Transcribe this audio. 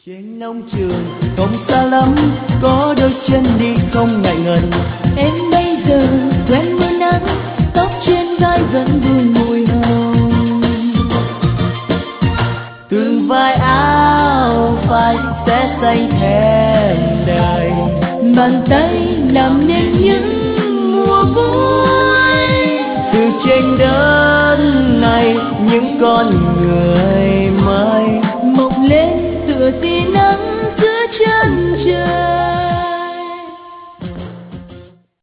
Trên nông trường không xa lắm, có đôi chân đi không ngại ngần. Em bây giờ quen mưa nắng, tóc trên vai vẫn vương mùi hồng. Từng vai áo phai sẽ xanh thèm đời, bàn tay làm nên những mùa vui. Từ trên đất này những con người mới mọc lên tựa tia nắng